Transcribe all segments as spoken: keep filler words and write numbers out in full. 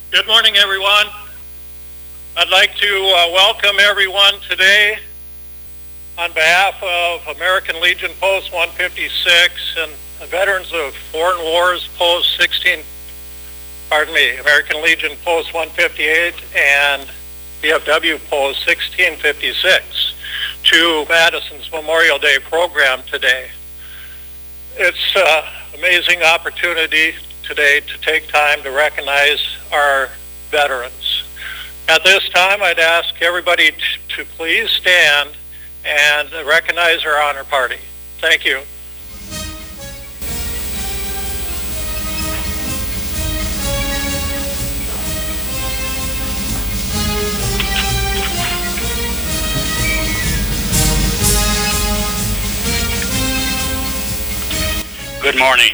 Good morning, everyone. I'd like to uh, welcome everyone today on behalf of American Legion Post one fifty-six and the veterans of Foreign Wars Post sixteen, pardon me, American Legion Post one fifty-eight and V F W Post sixteen fifty-six to Madison's Memorial Day program today. It's an amazing opportunity today to take time to recognize our veterans. At this time, I'd ask everybody t- to please stand and recognize our honor party. Thank you. Good morning.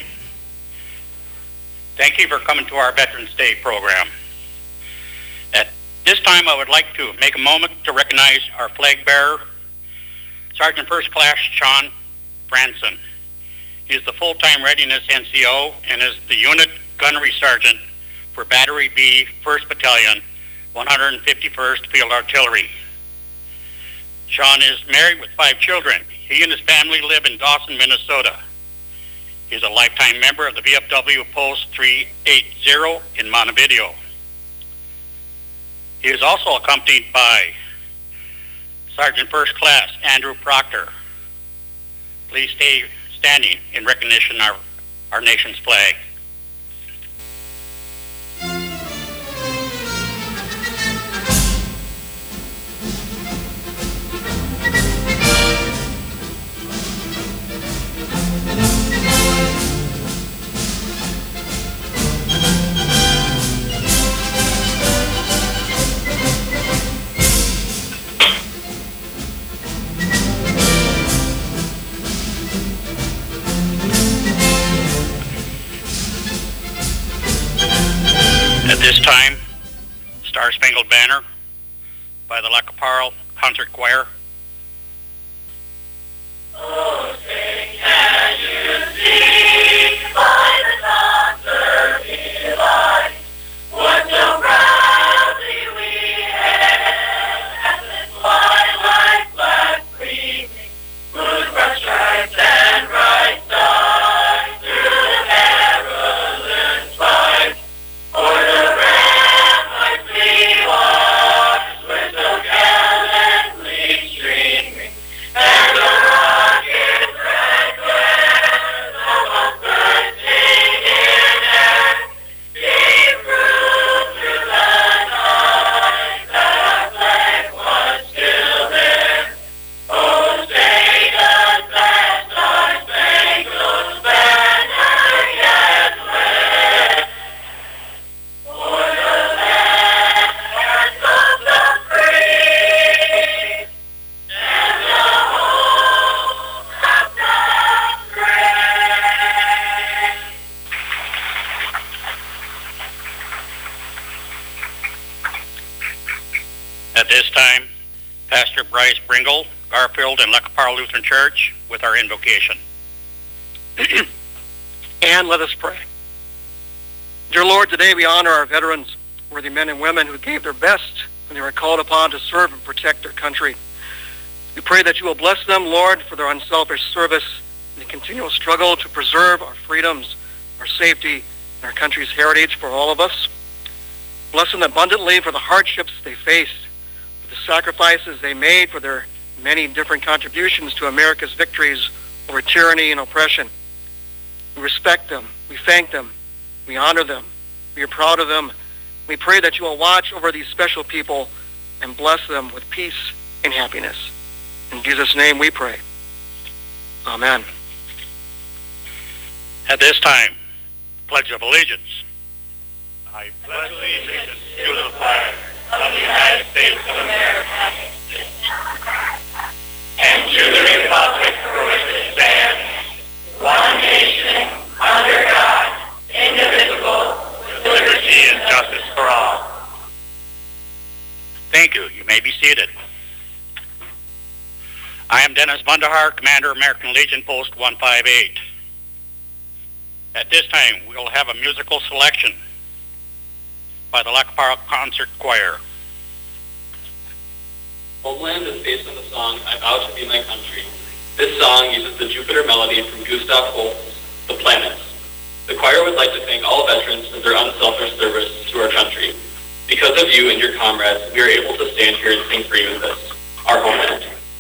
Thank you for coming to our Veterans Day program. At this time, I would like to make a moment to recognize our flag bearer, Sergeant First Class Sean Franson. He is the full-time readiness N C O and is the unit gunnery sergeant for Battery B, first Battalion, one hundred fifty-first Field Artillery. Sean is married with five children. He and his family live in Dawson, Minnesota. He is a lifetime member of the V F W Post three eighty in Montevideo. He is also accompanied by Sergeant First Class Andrew Proctor. Please stay standing in recognition of our nation's flag. At this time, Star Spangled Banner by the Lacaparle Concert Choir. Oh, sing, can you see by the doctor light what so proudly we hailed at the twilight black gleaming, whose broad stripes and bright stars through the perilous fight o'er the ramparts we watched were so gallantly streaming, and the rocket's red glare almost bursting in air gave proof through the night that our flag was still there. Oh, say does that star-spangled banner yet wave o'er the lands of the free and the home of the brave. At this time, Pastor Bryce Bringle, Garfield and Lacaparle Lutheran Church, with our invocation. And let us pray. Dear Lord, today we honor our veterans, worthy men and women who gave their best when they were called upon to serve and protect their country. We pray that you will bless them, Lord, for their unselfish service and the continual struggle to preserve our freedoms, our safety, and our country's heritage for all of us. Bless them abundantly for the hardships they faced, for the sacrifices they made, for their many different contributions to America's victories over tyranny and oppression. We respect them. We thank them. We honor them. We are proud of them. We pray that you will watch over these special people and bless them with peace and happiness. In Jesus' name we pray. Amen. At this time, Pledge of Allegiance. I pledge allegiance to the flag of the United States of America and to the republic for which it stands, one nation, under God, indivisible, with liberty and justice for all. Thank you. You may be seated. I am Dennis Bundahar, Commander, American Legion Post one fifty-eight. At this time, we will have a musical selection. by the Lac Parle Concert Choir. Homeland is based on the song I Vow to Be My Country. This song uses the Jupiter melody from Gustav Holst's The Planets. The choir would like to thank all veterans for their unselfish service to our country. Because of you and your comrades, we are able to stand here and sing free with this, our homeland.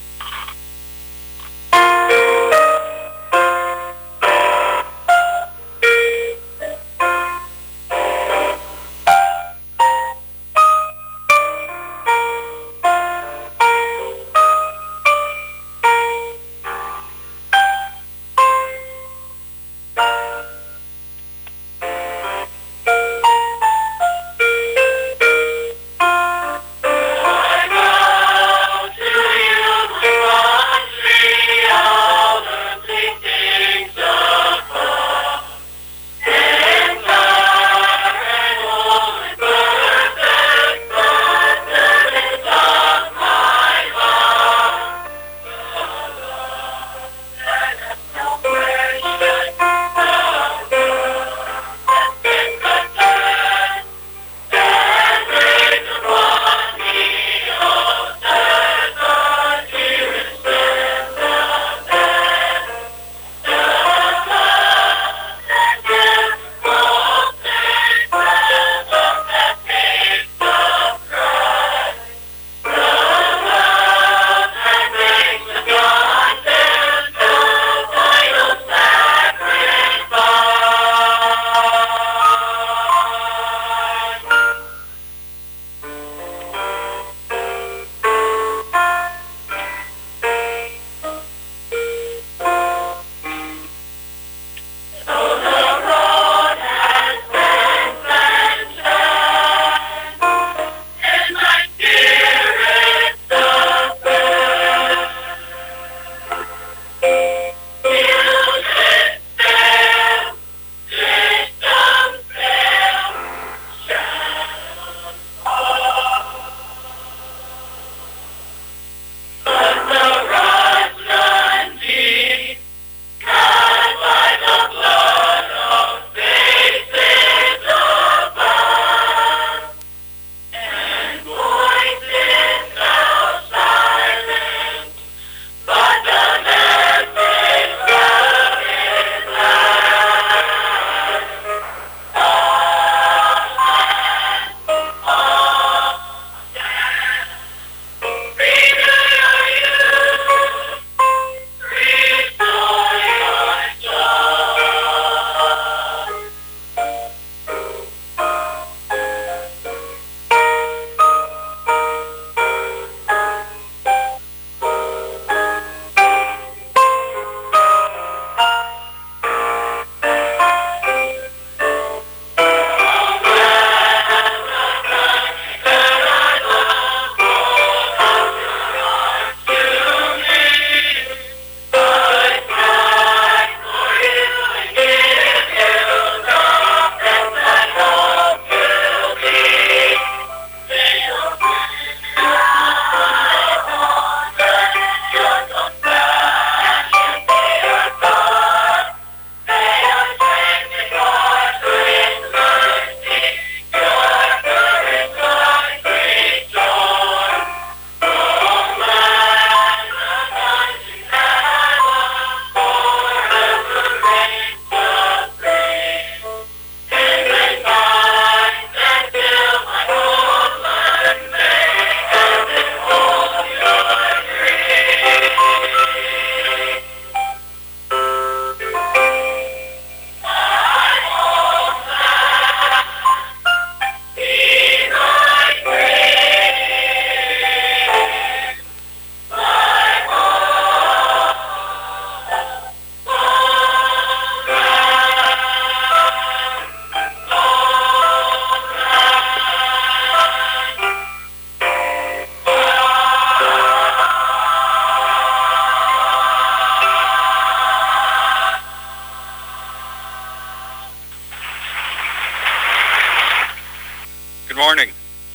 Good morning.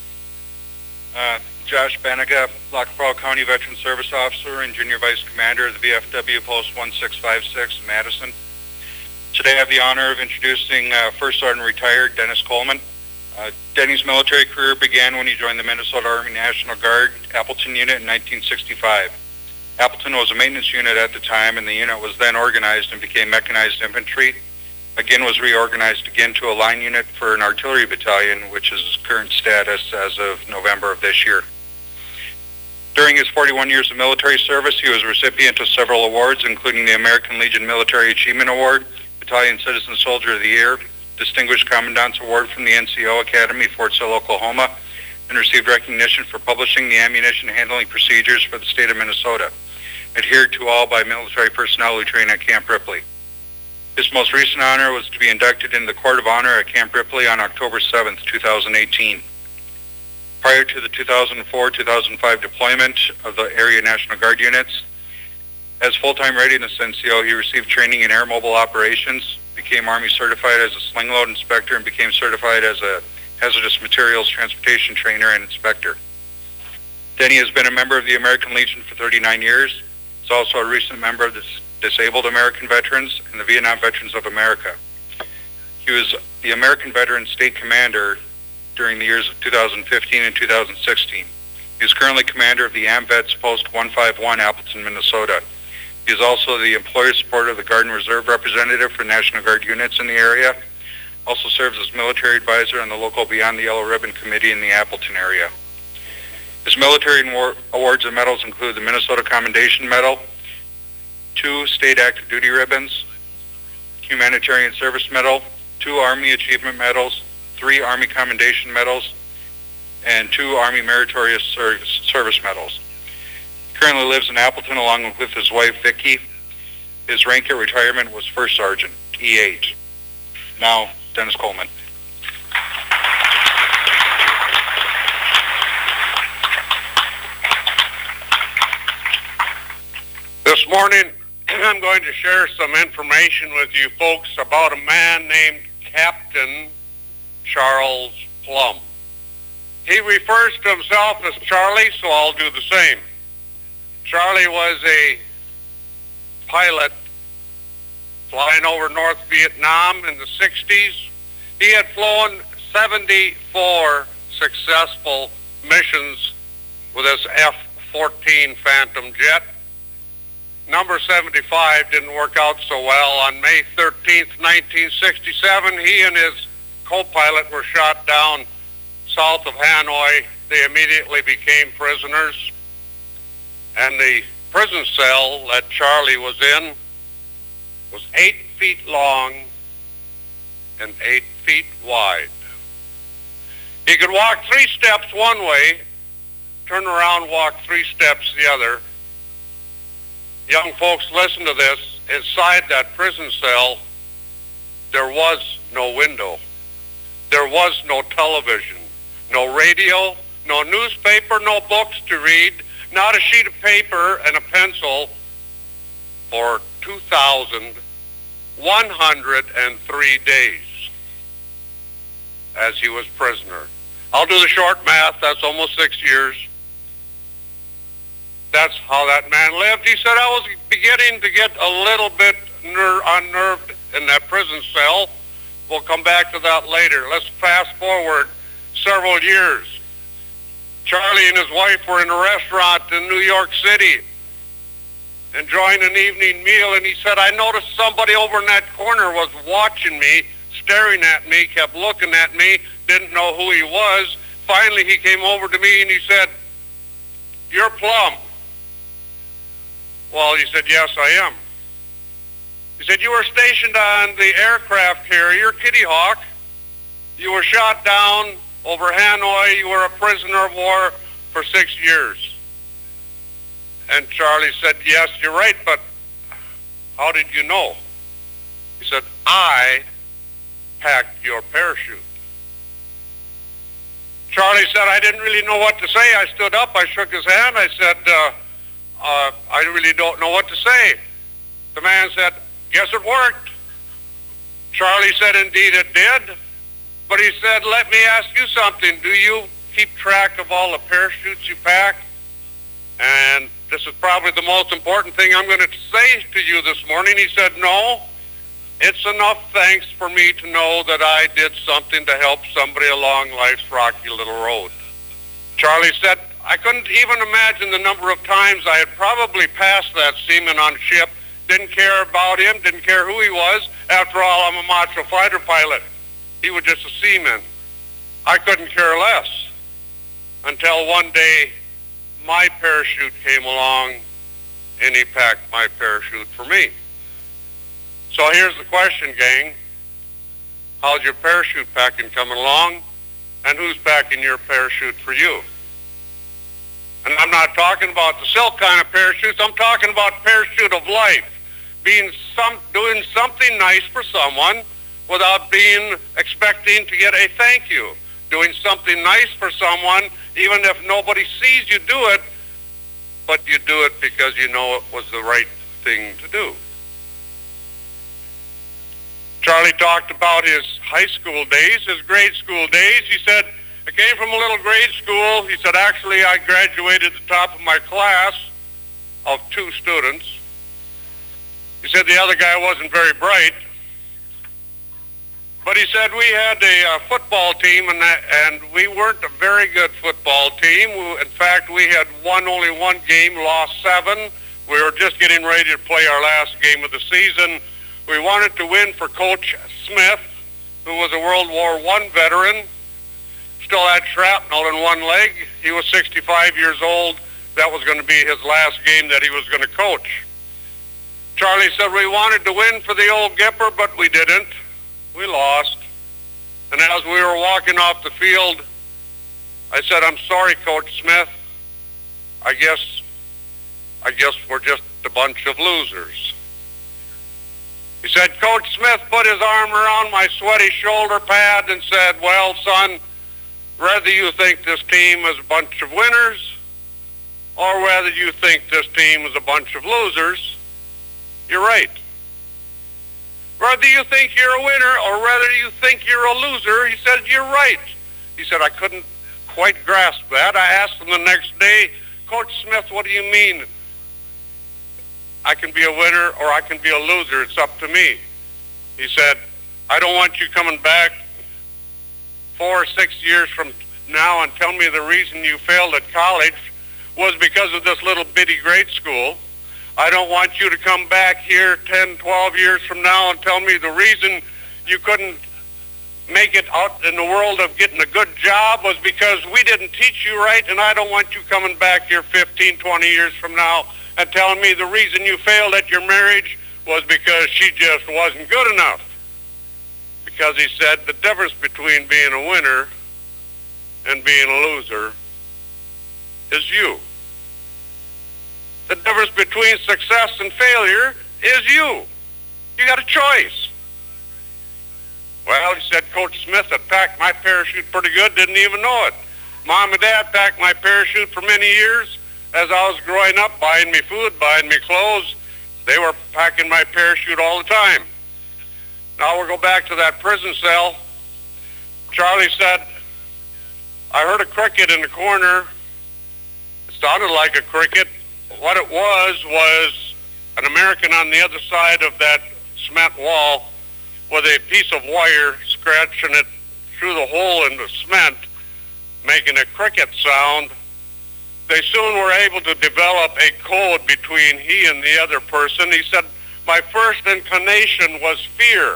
Uh, Josh Benega, Lac Parle County Veteran Service Officer and Junior Vice Commander of the V F W Post one six five six, Madison. Today I have the honor of introducing uh, First Sergeant Retired Dennis Coleman. Uh, Denny's military career began when he joined the Minnesota Army National Guard Appleton Unit in nineteen sixty-five. Appleton was a maintenance unit at the time, and the unit was then organized and became mechanized infantry. Again, was reorganized again to a line unit for an artillery battalion, which is its current status as of November of this year. During his forty-one years of military service, he was a recipient of several awards, including the American Legion Military Achievement Award, Battalion Citizen Soldier of the Year, Distinguished Commandant's Award from the N C O Academy, Fort Sill, Oklahoma, and received recognition for publishing the ammunition handling procedures for the state of Minnesota, adhered to all by military personnel who train at Camp Ripley. His most recent honor was to be inducted into the Court of Honor at Camp Ripley on October seventh, two thousand eighteen. Prior to the two thousand four two thousand five deployment of the Area National Guard units, as full-time readiness N C O, he received training in air mobile operations, became Army certified as a sling load inspector, and became certified as a hazardous materials transportation trainer and inspector. Denny has been a member of the American Legion for thirty-nine years. He's also a recent member of the Disabled American Veterans and the Vietnam Veterans of America. He was the American Veteran State Commander during the years of two thousand fifteen and two thousand sixteen. He is currently commander of the AMVETS Post one fifty-one, Appleton, Minnesota. He is also the employer support of the Guard and Reserve representative for National Guard units in the area. Also serves as military advisor on the local Beyond the Yellow Ribbon Committee in the Appleton area. His military awards and medals include the Minnesota Commendation Medal, two State Active Duty Ribbons, Humanitarian Service Medal, two Army Achievement Medals, three Army Commendation Medals, and two Army Meritorious Service, Service Medals. He currently lives in Appleton along with his wife, Vicki. His rank at retirement was First Sergeant, E eight. Now, Dennis Coleman. This morning, I'm going to share some information with you folks about a man named Captain Charles Plum. He refers to himself as Charlie, so I'll do the same. Charlie was a pilot flying over North Vietnam in the sixties. He had flown seventy-four successful missions with his F fourteen Phantom jet. Number seventy-five didn't work out so well. On May thirteenth, nineteen sixty-seven, he and his co-pilot were shot down south of Hanoi. They immediately became prisoners. And the prison cell that Charlie was in was eight feet long and eight feet wide. He could walk three steps one way, turn around, walk three steps the other. Young folks, listen to this. Inside that prison cell, there was no window. There was no television, no radio, no newspaper, no books to read, not a sheet of paper and a pencil for two thousand one hundred three days as he was prisoner. I'll do the short math. That's almost six years. That's how that man lived. He said, I was beginning to get a little bit ner- unnerved in that prison cell. We'll come back to that later. Let's fast forward several years. Charlie and his wife were in a restaurant in New York City enjoying an evening meal, and he said, I noticed somebody over in that corner was watching me, staring at me, kept looking at me, didn't know who he was. Finally, he came over to me and he said, you're Plum. Well, he said, yes, I am. He said, you were stationed on the aircraft carrier Kitty Hawk. You were shot down over Hanoi. You were a prisoner of war for six years. And Charlie said, yes, you're right, but how did you know? He said, I packed your parachute. Charlie said, I didn't really know what to say. I stood up. I shook his hand. I said, uh, uh, I really don't know what to say. The man said, guess it worked. Charlie said, indeed it did. But he said, let me ask you something. Do you keep track of all the parachutes you pack? And this is probably the most important thing I'm going to say to you this morning. He said, no. It's enough thanks for me to know that I did something to help somebody along life's rocky little road. Charlie said, I couldn't even imagine the number of times I had probably passed that seaman on ship, didn't care about him, didn't care who he was. After all, I'm a macho fighter pilot. He was just a seaman. I couldn't care less until one day my parachute came along and he packed my parachute for me. So here's the question, gang. How's your parachute packing coming along? And who's packing your parachute for you? And I'm not talking about the silk kind of parachutes. I'm talking about parachute of life. Being some, doing something nice for someone without being expecting to get a thank you. Doing something nice for someone even if nobody sees you do it, but you do it because you know it was the right thing to do. Charlie talked about his high school days, his grade school days. He said, I came from a little grade school. He said, actually, I graduated the top of my class of two students. He said the other guy wasn't very bright. But he said we had a uh, football team, and, that, and we weren't a very good football team. We, in fact, we had won only one game, lost seven. We were just getting ready to play our last game of the season. We wanted to win for Coach Smith, who was a World War One veteran, still had shrapnel in one leg. He was sixty-five years old. That was going to be his last game that he was going to coach. Charlie said we wanted to win for the old Gipper, but we didn't. We lost. And as we were walking off the field, I said, I'm sorry, Coach Smith. I guess, I guess we're just a bunch of losers. He said, Coach Smith put his arm around my sweaty shoulder pad and said, well, son, whether you think this team is a bunch of winners or whether you think this team is a bunch of losers, you're right. Whether you think you're a winner or whether you think you're a loser, he said, you're right. He said, I couldn't quite grasp that. I asked him the next day, Coach Smith, what do you mean? I can be a winner or I can be a loser. It's up to me. He said, I don't want you coming back four or six years from now and tell me the reason you failed at college was because of this little bitty grade school. I don't want you to come back here ten, twelve years from now and tell me the reason you couldn't make it out in the world of getting a good job was because we didn't teach you right, and I don't want you coming back here fifteen, twenty years from now and telling me the reason you failed at your marriage was because she just wasn't good enough. Because he said the difference between being a winner and being a loser is you. The difference between success and failure is you. You got a choice. Well, he said, Coach Smith had packed my parachute pretty good, didn't even know it. Mom and Dad packed my parachute for many years. As I was growing up, buying me food, buying me clothes, they were packing my parachute all the time. Now we'll go back to that prison cell. Charlie said, I heard a cricket in the corner. It sounded like a cricket. What it was was an American on the other side of that cement wall with a piece of wire scratching it through the hole in the cement, making a cricket sound. They soon were able to develop a code between he and the other person. He said, my first inclination was fear.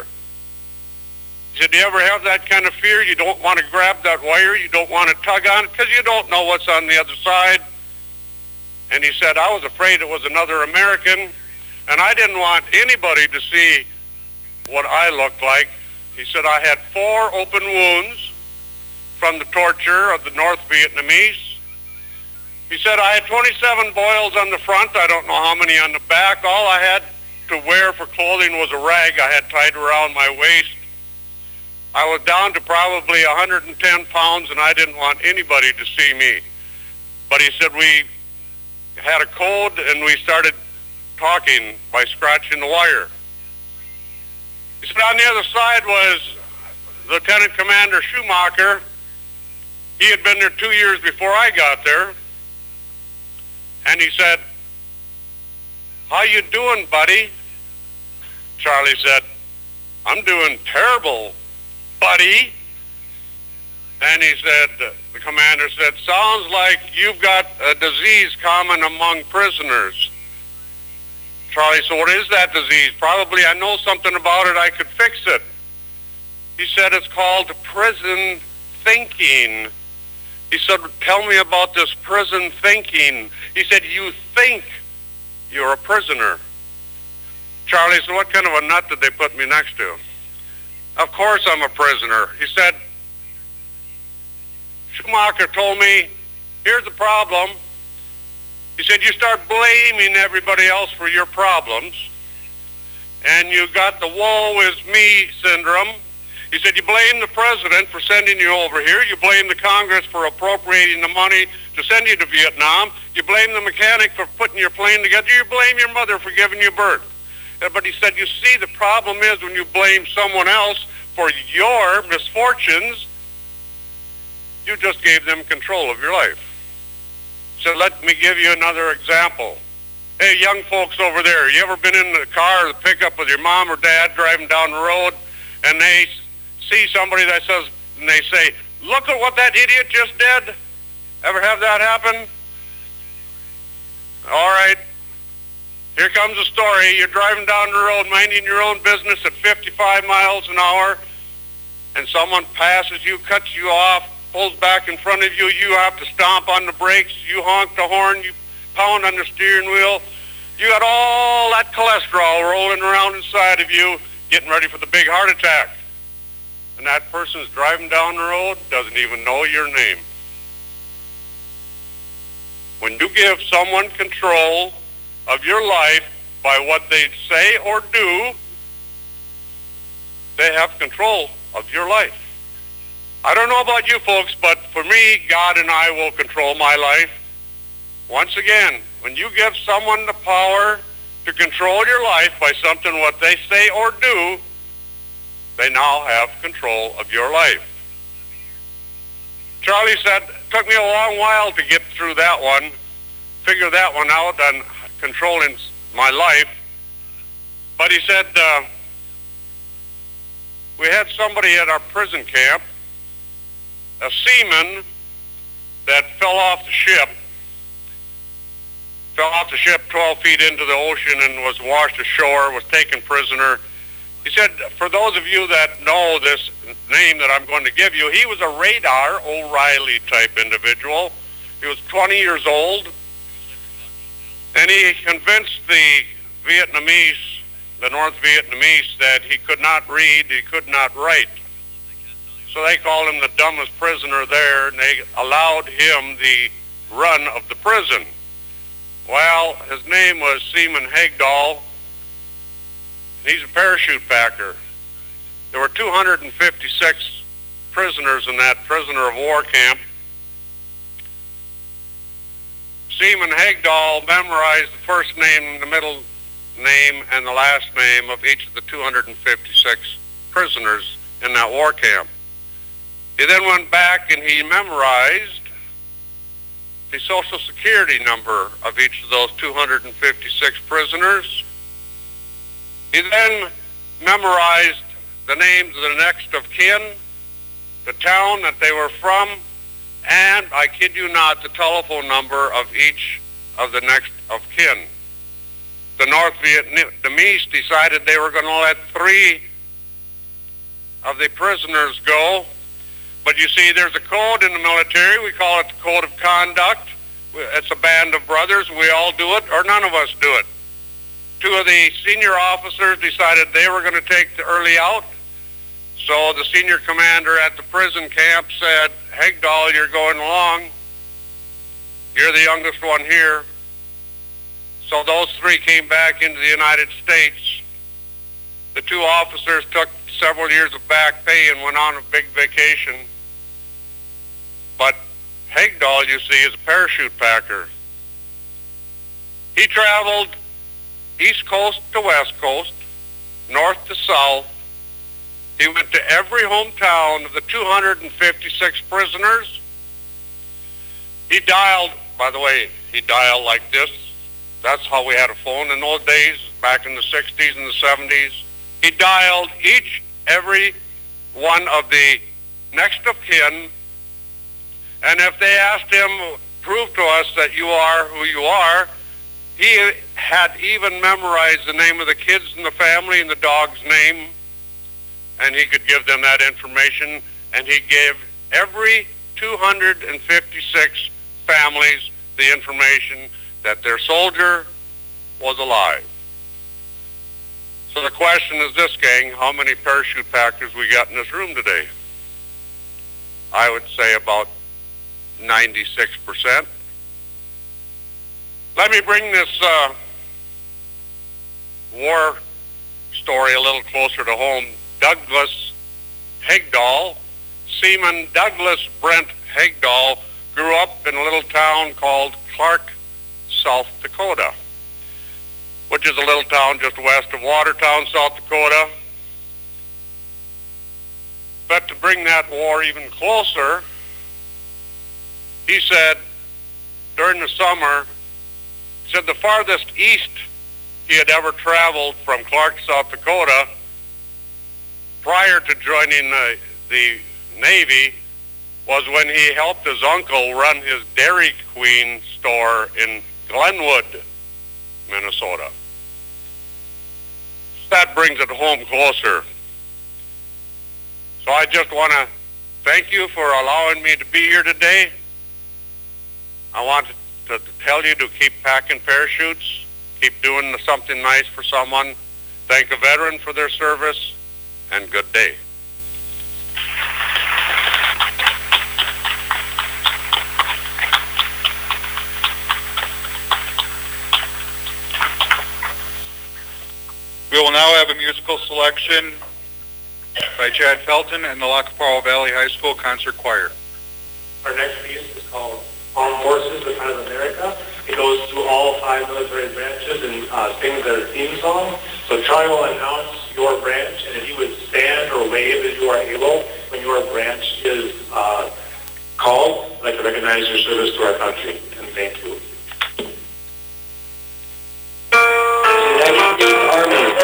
He said, do you ever have that kind of fear? You don't want to grab that wire, you don't want to tug on it because you don't know what's on the other side. And he said, I was afraid it was another American, and I didn't want anybody to see what I looked like. He said, I had four open wounds from the torture of the North Vietnamese. He said, I had twenty-seven boils on the front. I don't know how many on the back. All I had to wear for clothing was a rag I had tied around my waist. I was down to probably one hundred ten pounds, and I didn't want anybody to see me. But he said, we had a code, and we started talking by scratching the wire. He said, on the other side was Lieutenant Commander Schumacher. He had been there two years before I got there. And he said, how you doing, buddy? Charlie said, I'm doing terrible, buddy. And he said, the commander said, sounds like you've got a disease common among prisoners. Charlie said, what is that disease? Probably I know something about it, I could fix it. He said, it's called prison thinking. He said, tell me about this prison thinking. He said, you think you're a prisoner. Charlie said, what kind of a nut did they put me next to? Of course I'm a prisoner. He said, Schumacher told me, here's the problem. He said, you start blaming everybody else for your problems, and you got the woe is me syndrome. He said, you blame the president for sending you over here. You blame the Congress for appropriating the money to send you to Vietnam. You blame the mechanic for putting your plane together. You blame your mother for giving you birth. But he said, you see, the problem is when you blame someone else for your misfortunes, you just gave them control of your life. So let me give you another example. Hey, young folks over there, you ever been in the car or the pickup with your mom or dad driving down the road, and they see somebody that says, and they say, look at what that idiot just did? Ever have that happen? All right. Here comes a story. You're driving down the road, minding your own business at fifty-five miles an hour, and someone passes you, cuts you off, pulls back in front of you. You have to stomp on the brakes. You honk the horn. You pound on the steering wheel. You got all that cholesterol rolling around inside of you, getting ready for the big heart attack. And that person's driving down the road, doesn't even know your name. When you give someone control of your life by what they say or do, they have control of your life. I don't know about you folks, but for me, God and I will control my life. Once again, when you give someone the power to control your life by something what they say or do, they now have control of your life. Charlie said, it took me a long while to get through that one, figure that one out on controlling my life. But he said, uh, we had somebody at our prison camp, a seaman that fell off the ship, fell off the ship twelve feet into the ocean and was washed ashore, was taken prisoner. He said, for those of you that know this name that I'm going to give you, he was a Radar O'Reilly type individual. He was twenty years old, and he convinced the Vietnamese, the North Vietnamese, that he could not read, he could not write. So they called him the dumbest prisoner there, and they allowed him the run of the prison. Well, his name was Seaman Hagdahl. He's a parachute packer. There were two hundred fifty-six prisoners in that prisoner of war camp. Seaman Hagdahl memorized the first name, the middle name, and the last name of each of the two hundred fifty-six prisoners in that war camp. He then went back and he memorized the social security number of each of those two hundred fifty-six prisoners. He then memorized the names of the next of kin, the town that they were from, and, I kid you not, the telephone number of each of the next of kin. The North Vietnamese decided they were going to let three of the prisoners go. But you see, there's a code in the military. We call it the Code of Conduct. It's a band of brothers. We all do it, or none of us do it. Two of the senior officers decided they were going to take the early out. So the senior commander at the prison camp said, Hagdahl, you're going along. You're the youngest one here. So those three came back into the United States. The two officers took several years of back pay and went on a big vacation. But Hagdahl, you see, is a parachute packer. He traveled east coast to west coast, north to south. He went to every hometown of the two hundred fifty-six prisoners. He dialed, by the way, he dialed like this. That's how we had a phone in those days, back in the sixties and the seventies. he dialed each, every one of the next of kin, and if they asked him, prove to us that you are who you are, he had even memorized the name of the kids in the family and the dog's name, and he could give them that information, and he gave every two hundred fifty-six families the information that their soldier was alive. So the question is this, gang, how many parachute packers we got in this room today? I would say about ninety-six percent. Let me bring this uh, war story a little closer to home. Douglas Hegdahl, Seaman Douglas Brent Hegdahl, grew up in a little town called Clark, South Dakota, which is a little town just west of Watertown, South Dakota. But to bring that war even closer, he said during the summer, he said the farthest east he had ever traveled from Clark, South Dakota, prior to joining the, the Navy, was when he helped his uncle run his Dairy Queen store in Glenwood, Minnesota. That brings it home closer. So I just want to thank you for allowing me to be here today. I want to, to tell you to keep packing parachutes, keep doing something nice for someone. Thank a veteran for their service, and good day. We will now have a musical selection by Chad Felton and the Lacaparo Valley High School Concert Choir. Our next piece is called Armed Forces, the Kind of America. It goes through all five military branches and uh, sings their theme song. So Charlie will announce your branch, and if you would stand or wave as you are able when your branch is uh, called, I'd like to recognize your service to our country, and thank you. United States Army.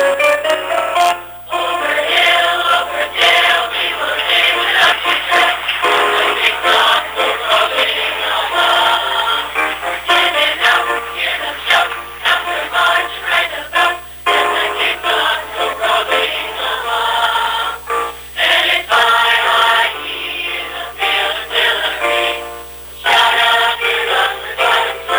Shout out to the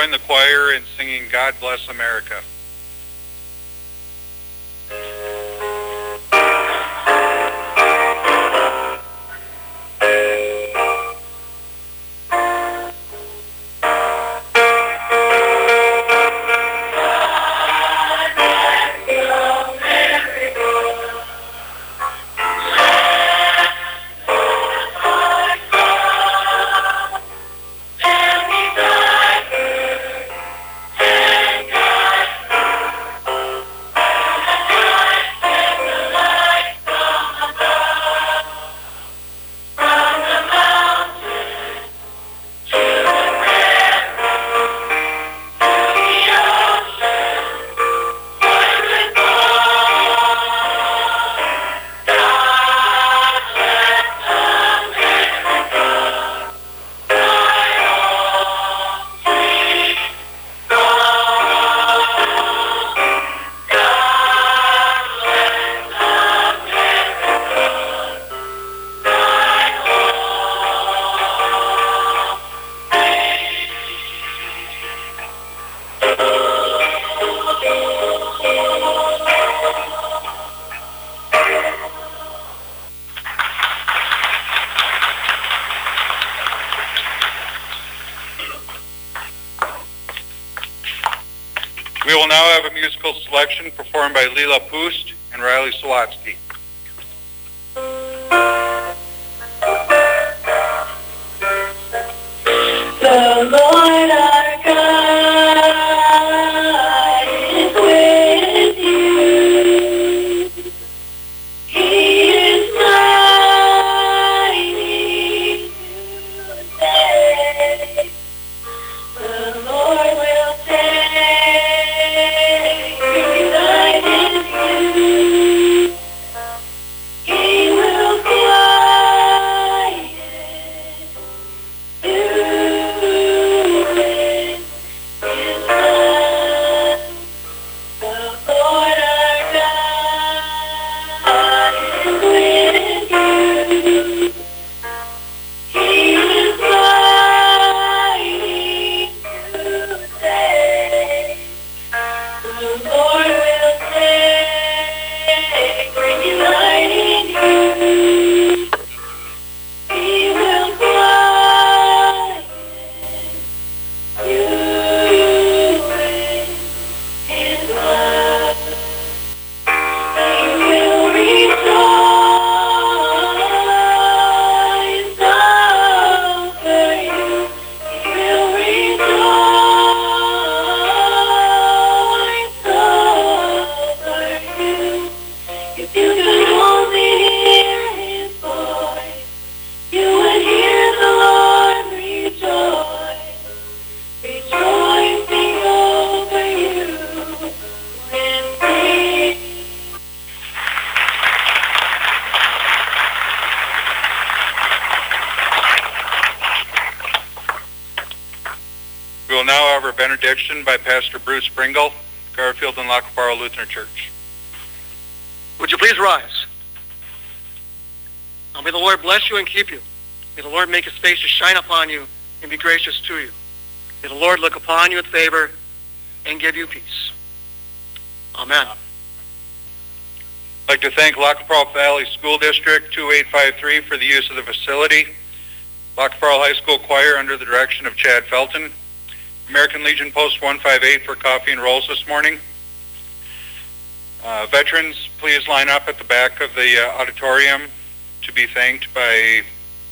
join the choir in singing God Bless America. We will now have a musical selection performed by Leela Poost and Riley Sawatsky. The Lord our God is with you. He is mighty to save. The Lord will save, delight in you. He will quiet you in His love. The Lord our God is with you. He is mighty to save. The Lord will save, bring delight in you. He will quiet you in His love. He will rejoice over you. He will rejoice over you. If you could only hear His voice, you would hear the Lord rejoice, rejoicing over you when we We will now have our benediction by Pastor Bruce Pringle, Garfield and Lacaparo Lutheran Church. Would you please rise? Now may the Lord bless you and keep you. May the Lord make His face to shine upon you and be gracious to you. May the Lord look upon you with favor and give you peace. Amen. I'd like to thank Lacaparo Valley School District two eight five three for the use of the facility, Lacaparo High School Choir under the direction of Chad Felton, American Legion Post one five eight for coffee and rolls this morning. Uh, veterans, please line up at the back of the uh, auditorium to be thanked by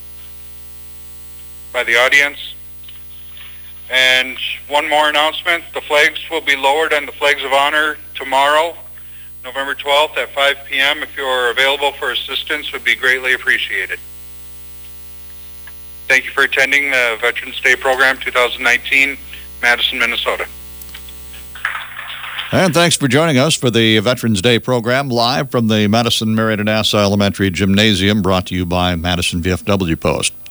by the audience. And one more announcement, the flags will be lowered on the Flags of Honor tomorrow, November twelfth at five p.m. If you are available for assistance, would be greatly appreciated. Thank you for attending the Veterans Day Program twenty nineteen, Madison, Minnesota. And thanks for joining us for the Veterans Day program live from the Madison Marietta Nassau Elementary Gymnasium, brought to you by Madison V F W Post.